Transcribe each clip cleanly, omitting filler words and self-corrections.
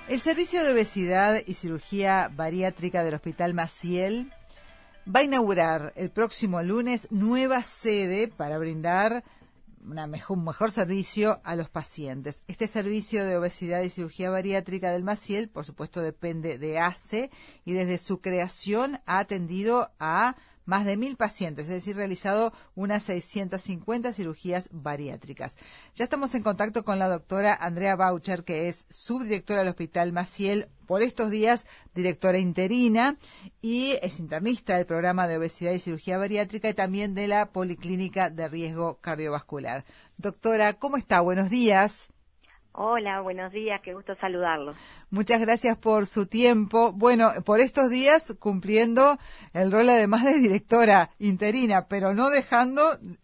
El Servicio de Obesidad y Cirugía Bariátrica del Hospital Maciel va a inaugurar el próximo lunes nueva sede para brindar un mejor servicio a los pacientes. Este servicio de obesidad y cirugía bariátrica del Maciel, por supuesto, depende de ACE y desde su creación ha atendido a más de 1.000 pacientes, es decir, realizado unas 650 cirugías bariátricas. Ya estamos en contacto con la doctora Andrea Boucher, que es subdirectora del Hospital Maciel, por estos días directora interina, y es internista del programa de obesidad y cirugía bariátrica y también de la Policlínica de Riesgo Cardiovascular. Doctora, ¿cómo está? Buenos días. Hola, buenos días, qué gusto saludarlos. Muchas gracias por su tiempo. Bueno, por estos días cumpliendo el rol además de directora interina, pero no dejando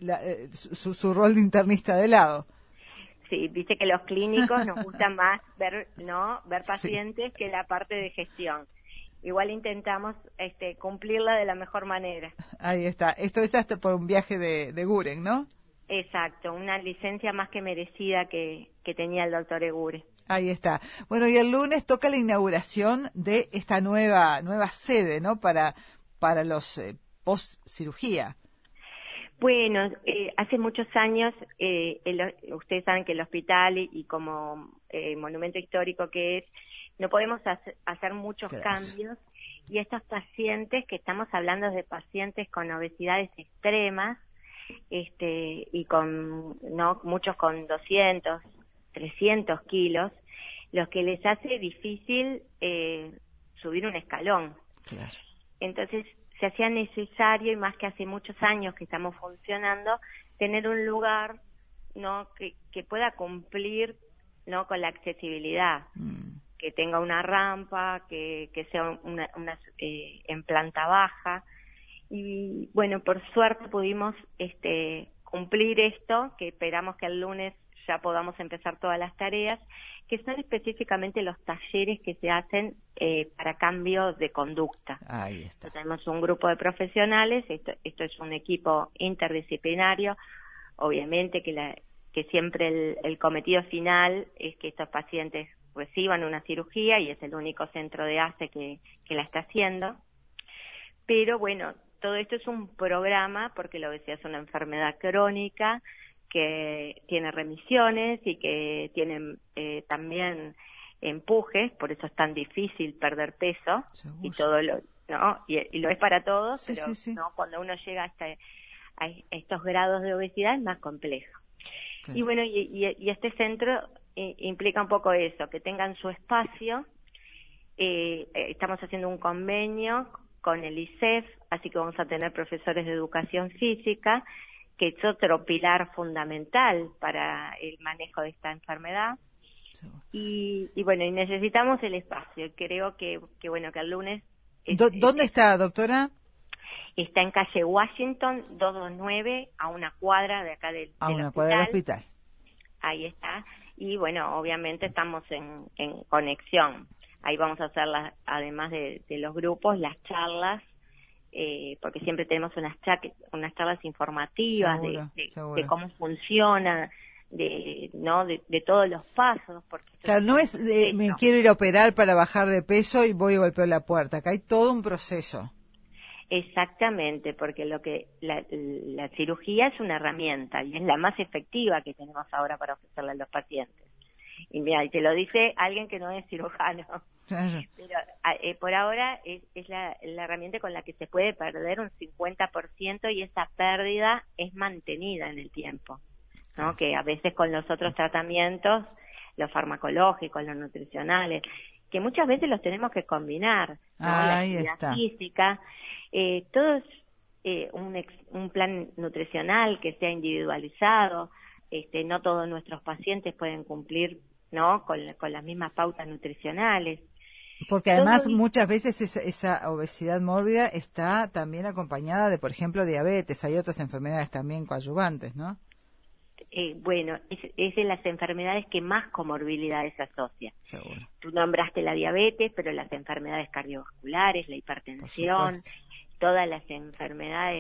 su rol de internista de lado. Sí, dice que los clínicos nos gusta más ver pacientes que la parte de gestión. Igual intentamos cumplirla de la mejor manera. Ahí está. Esto es hasta por un viaje de Guren, ¿no? Exacto, una licencia más que merecida que tenía el doctor Egure. Ahí está. Bueno, y el lunes toca la inauguración de esta nueva sede, ¿no? Para los post-cirugía. Bueno, hace muchos años, ustedes saben que el hospital y como monumento histórico que es, no podemos hacer muchos cambios. Y estos pacientes, que estamos hablando de pacientes con obesidades extremas, y muchos con 200, 300 kilos, lo que les hace difícil subir un escalón. Claro. Entonces se hacía necesario, y más que hace muchos años que estamos funcionando, tener un lugar que pueda cumplir con la accesibilidad, que tenga una rampa, que sea en planta baja. Y bueno, por suerte pudimos cumplir esto, que esperamos que el lunes ya podamos empezar todas las tareas, que son específicamente los talleres que se hacen para cambios de conducta. Ahí está. Tenemos un grupo de profesionales, esto es un equipo interdisciplinario, obviamente que siempre el cometido final es que estos pacientes reciban una cirugía y es el único centro de ACE que la está haciendo. Pero bueno, todo esto es un programa porque la obesidad es una enfermedad crónica que tiene remisiones y que tiene también empujes, por eso es tan difícil perder peso. Seguro. Y todo y lo es para todos, sí, pero sí. Cuando uno llega a estos grados de obesidad es más complejo. Claro. Y bueno, y este centro implica un poco eso, que tengan su espacio. Estamos haciendo un convenio con el ISEF, así que vamos a tener profesores de educación física, que es otro pilar fundamental para el manejo de esta enfermedad. Y bueno, y necesitamos el espacio. Creo que el lunes... ¿Dónde está, doctora? Está en calle Washington, 229, a una cuadra de acá del hospital. Ahí está. Y bueno, obviamente estamos en conexión. Ahí vamos a hacer, además de los grupos, las charlas, porque siempre tenemos unas charlas informativas. Seguro. De cómo funciona, de todos los pasos. Porque claro, no es me quiero ir a operar para bajar de peso y voy y golpeo la puerta. Acá hay todo un proceso. Exactamente, porque la cirugía es una herramienta y es la más efectiva que tenemos ahora para ofrecerle a los pacientes. Y mira, y te lo dice alguien que no es cirujano. Claro. Pero por ahora es la herramienta con la que se puede perder un 50% y esa pérdida es mantenida en el tiempo, ¿no? Que a veces con los otros tratamientos, los farmacológicos, los nutricionales, que muchas veces los tenemos que combinar, ¿no? La actividad física, todo es un plan nutricional que sea individualizado. No todos nuestros pacientes pueden cumplir, ¿no? con las mismas pautas nutricionales. Porque además muchas veces esa obesidad mórbida está también acompañada de, por ejemplo, diabetes. Hay otras enfermedades también coadyuvantes, ¿no? Bueno, es de las enfermedades que más comorbilidades se asocia. Seguro. Tú nombraste la diabetes, pero las enfermedades cardiovasculares, la hipertensión, todas las enfermedades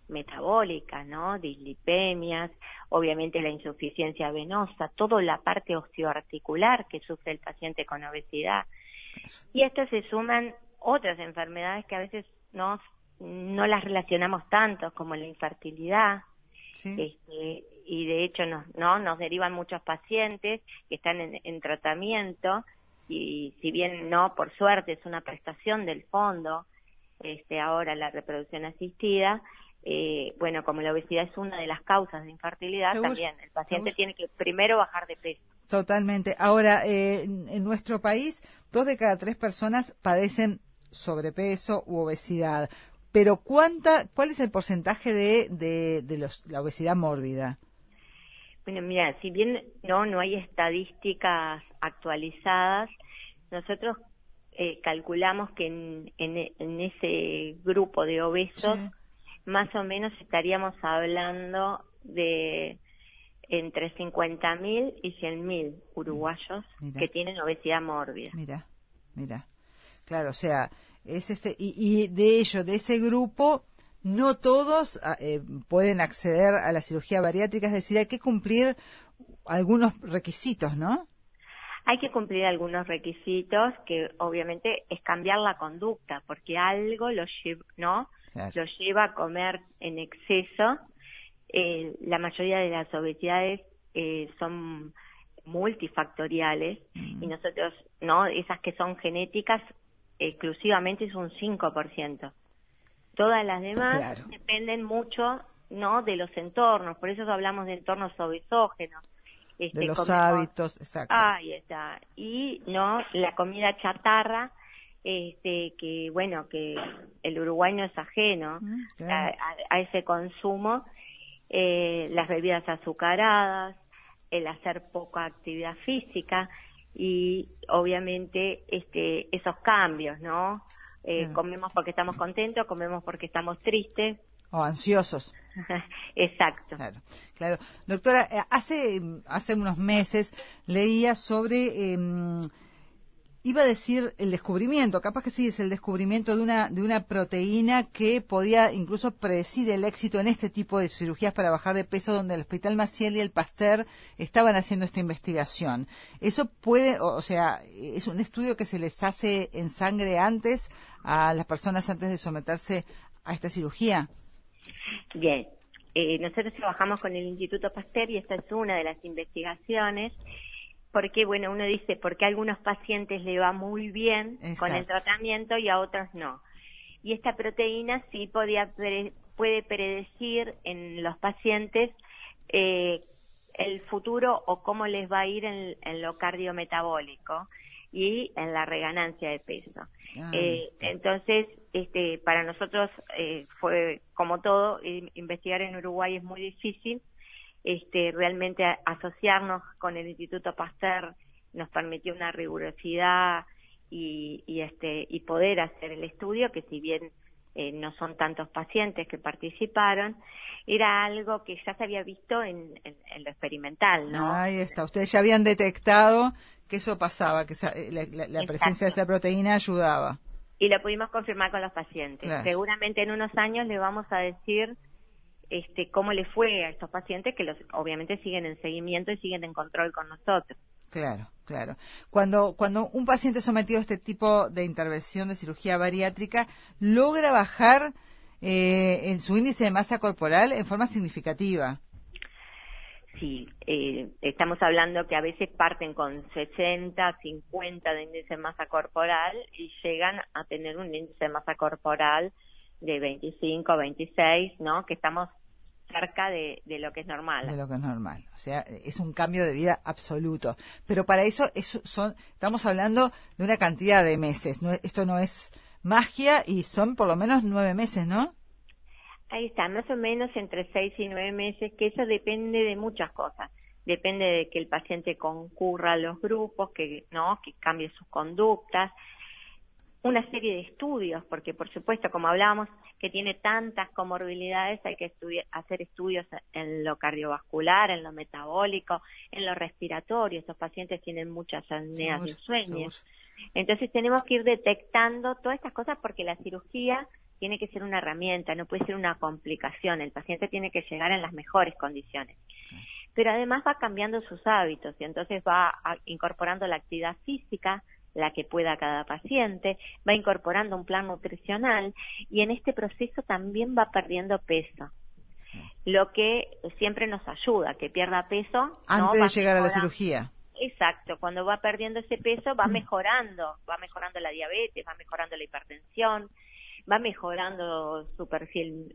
metabólicas, ¿no? Dislipemias, obviamente la insuficiencia venosa, toda la parte osteoarticular que sufre el paciente con obesidad. Y a esto se suman otras enfermedades que a veces no las relacionamos tanto, como la infertilidad. Sí. Y de hecho nos derivan muchos pacientes que están en tratamiento, y si bien no, por suerte, es una prestación del fondo, ahora la reproducción asistida, bueno, como la obesidad es una de las causas de infertilidad, ¿seguro? También el paciente tiene que primero bajar de peso. Totalmente. Ahora, en nuestro país, 2 de cada 3 personas padecen sobrepeso u obesidad. Pero ¿cuál es el porcentaje de la obesidad mórbida? Bueno, mira, si bien no hay estadísticas actualizadas, nosotros calculamos que en ese grupo de obesos, sí, más o menos estaríamos hablando de entre 50.000 y 100.000 uruguayos que tienen obesidad mórbida. Mira. Claro, o sea, es y de ese grupo, no todos pueden acceder a la cirugía bariátrica, es decir, hay que cumplir algunos requisitos, ¿no? Hay que cumplir algunos requisitos, que obviamente es cambiar la conducta, porque algo lo lleva a comer en exceso. La mayoría de las obesidades son multifactoriales, y nosotros, esas que son genéticas, exclusivamente es un 5%. Todas las demás dependen mucho, de los entornos, por eso hablamos de entornos obesógenos. De los hábitos, exacto. Ahí está. Y la comida chatarra, que bueno, que el Uruguay no es ajeno a ese consumo, las bebidas azucaradas, el hacer poca actividad física, y obviamente esos cambios, ¿no? Comemos porque estamos contentos, comemos porque estamos tristes. O ansiosos. Exacto. Claro. Doctora, hace unos meses leía sobre, iba a decir el descubrimiento, capaz que sí, es el descubrimiento de una proteína que podía incluso predecir el éxito en este tipo de cirugías para bajar de peso, donde el Hospital Maciel y el Pasteur estaban haciendo esta investigación. ¿Eso puede, o sea, es un estudio que se les hace en sangre antes a las personas antes de someterse a esta cirugía? Bien, nosotros trabajamos con el Instituto Pasteur y esta es una de las investigaciones, porque bueno, uno dice, ¿por qué a algunos pacientes le va muy bien con el tratamiento y a otros no? Y esta proteína sí puede predecir en los pacientes el futuro o cómo les va a ir en lo cardiometabólico y en la reganancia de peso. Entonces, para nosotros fue como todo, investigar en Uruguay es muy difícil. Realmente asociarnos con el Instituto Pasteur nos permitió una rigurosidad y poder hacer el estudio, que si bien no son tantos pacientes que participaron, era algo que ya se había visto en lo experimental, ¿no? Ahí está, ustedes ya habían detectado que eso pasaba, que la presencia de esa proteína ayudaba. Y lo pudimos confirmar con los pacientes. Seguramente en unos años le vamos a decir cómo le fue a estos pacientes, que obviamente siguen en seguimiento y siguen en control con nosotros. Claro. Cuando un paciente sometido a este tipo de intervención de cirugía bariátrica logra bajar en su índice de masa corporal en forma significativa. Sí, estamos hablando que a veces parten con 60, 50 de índice de masa corporal y llegan a tener un índice de masa corporal de 25, 26, ¿no? Que estamos cerca de lo que es normal. De lo que es normal. O sea, es un cambio de vida absoluto. Pero para eso estamos hablando de una cantidad de meses. Esto no es magia y son por lo menos 9 meses, ¿no? Ahí está, más o menos entre 6 y 9 meses, que eso depende de muchas cosas. Depende de que el paciente concurra a los grupos, que cambie sus conductas, una serie de estudios, porque por supuesto, como hablábamos, que tiene tantas comorbilidades, hay que hacer estudios en lo cardiovascular, en lo metabólico, en lo respiratorio. Estos pacientes tienen muchas apneas del sueño. Entonces tenemos que ir detectando todas estas cosas, porque la cirugía tiene que ser una herramienta, no puede ser una complicación. El paciente tiene que llegar en las mejores condiciones. Pero además va cambiando sus hábitos y entonces va incorporando la actividad física, la que pueda cada paciente, va incorporando un plan nutricional y en este proceso también va perdiendo peso. Lo que siempre nos ayuda, que pierda peso. Antes de llegar a la cirugía. Exacto, cuando va perdiendo ese peso va mejorando la diabetes, va mejorando la hipertensión, va mejorando su perfil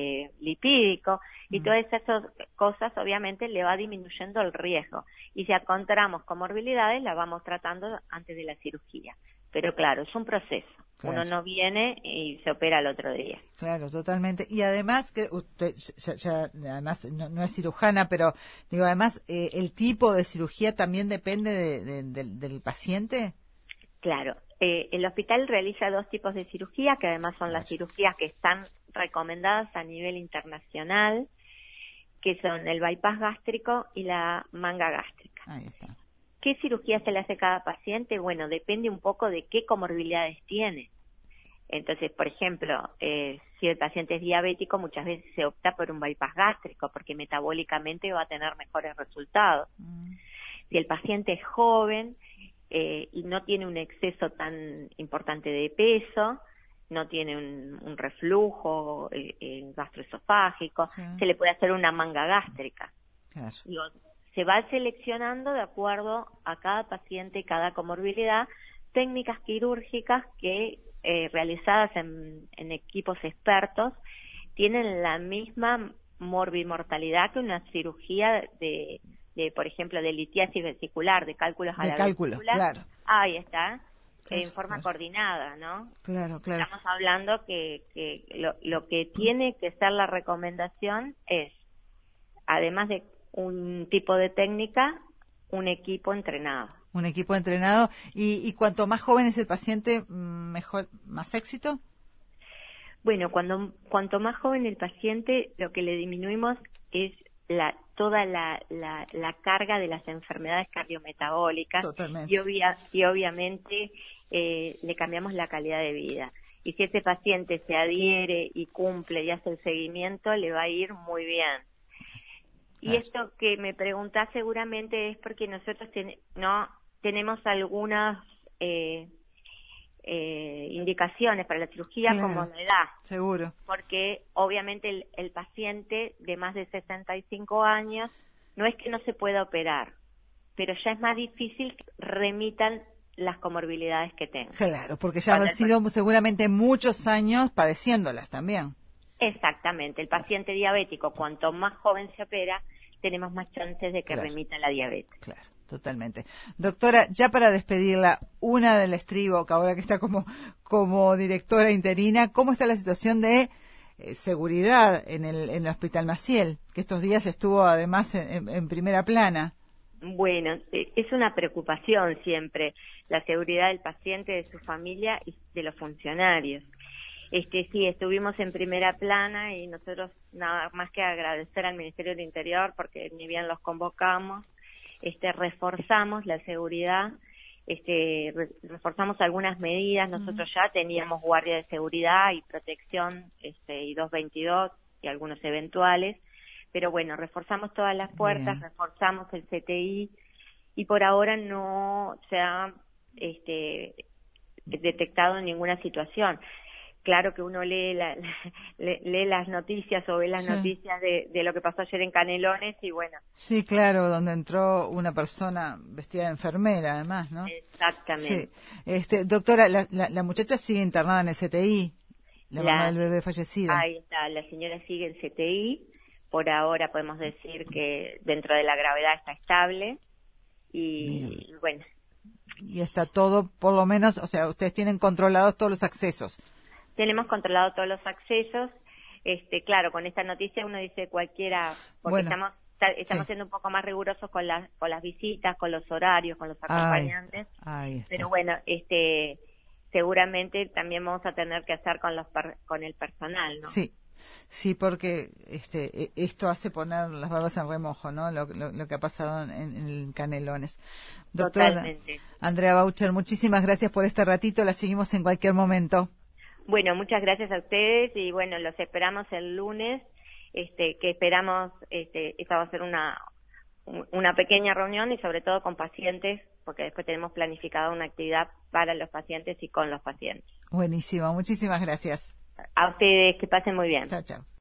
lipídico y todas esas cosas obviamente le va disminuyendo el riesgo. Y si encontramos comorbilidades, las vamos tratando antes de la cirugía. Pero claro, es un proceso. Claro. Uno no viene y se opera al otro día. Claro, totalmente. Y además, que usted además no es cirujana, pero digo, además, ¿el tipo de cirugía también depende del paciente? Claro. El hospital realiza 2 tipos de cirugía, que además son las cirugías que están recomendadas a nivel internacional, que son el bypass gástrico y la manga gástrica. Ahí está. ¿Qué cirugía se le hace a cada paciente? Bueno, depende un poco de qué comorbilidades tiene. Entonces, por ejemplo, si el paciente es diabético, muchas veces se opta por un bypass gástrico, porque metabólicamente va a tener mejores resultados. Si el paciente es joven y no tiene un exceso tan importante de peso, no tiene un reflujo gastroesofágico, se le puede hacer una manga gástrica. Claro. Se va seleccionando de acuerdo a cada paciente y cada comorbilidad técnicas quirúrgicas que realizadas en equipos expertos tienen la misma morbimortalidad que una cirugía de por ejemplo, de litiasis vesicular, de cálculos a la vesícula. Claro. Ahí está, en forma coordinada, ¿no? Claro. Estamos hablando que lo que tiene que ser la recomendación es, además de un tipo de técnica, un equipo entrenado. Un equipo entrenado. ¿Y cuanto más joven es el paciente, mejor, más éxito? Bueno, cuanto más joven el paciente, lo que le disminuimos es toda la carga de las enfermedades cardiometabólicas. Totalmente. Y obviamente le cambiamos la calidad de vida. Y si ese paciente se adhiere y cumple y hace el seguimiento, le va a ir muy bien. Y esto que me preguntás seguramente es porque nosotros tenemos algunas indicaciones para la cirugía, como la edad. Seguro. Porque obviamente el paciente de más de 65 años no es que no se pueda operar, pero ya es más difícil que remitan las comorbilidades que tengan. Claro, porque ya han sido seguramente muchos años padeciéndolas también. Exactamente. El paciente diabético, cuanto más joven se opera, tenemos más chances de que remita la diabetes. Claro, totalmente. Doctora, ya para despedirla, una del estribo, que ahora que está como directora interina, ¿cómo está la situación de seguridad en el Hospital Maciel, que estos días estuvo además en primera plana? Bueno, es una preocupación siempre la seguridad del paciente, de su familia y de los funcionarios. Sí, estuvimos en primera plana y nosotros nada más que agradecer al Ministerio del Interior porque ni bien los convocamos, reforzamos la seguridad, reforzamos algunas medidas. Nosotros ya teníamos guardia de seguridad y protección, y 222 y algunos eventuales, pero bueno, reforzamos todas las puertas, reforzamos el CTI y por ahora no se ha detectado ninguna situación. Claro que uno lee las noticias o ve las noticias de lo que pasó ayer en Canelones y bueno. Sí, claro, donde entró una persona vestida de enfermera además, ¿no? Exactamente. Sí. Doctora, la muchacha sigue internada en el CTI, la mamá del bebé fallecido. Ahí está, la señora sigue en CTI, por ahora podemos decir que dentro de la gravedad está estable y bueno. Y está todo, por lo menos, o sea, ustedes tienen controlados todos los accesos. Tenemos controlado todos los accesos. Claro, con esta noticia uno dice cualquiera, porque estamos siendo un poco más rigurosos con las visitas, con los horarios, con los acompañantes. Pero bueno, seguramente también vamos a tener que hacer con el personal, ¿no? Sí, porque esto hace poner las barbas en remojo, ¿no? Lo que ha pasado en Canelones. Doctora Totalmente. Andrea Boucher, muchísimas gracias por este ratito. La seguimos en cualquier momento. Bueno, muchas gracias a ustedes y bueno, los esperamos el lunes, que esperamos, esta va a ser una pequeña reunión y sobre todo con pacientes, porque después tenemos planificada una actividad para los pacientes y con los pacientes. Buenísimo, muchísimas gracias. A ustedes, que pasen muy bien. Chao, chao.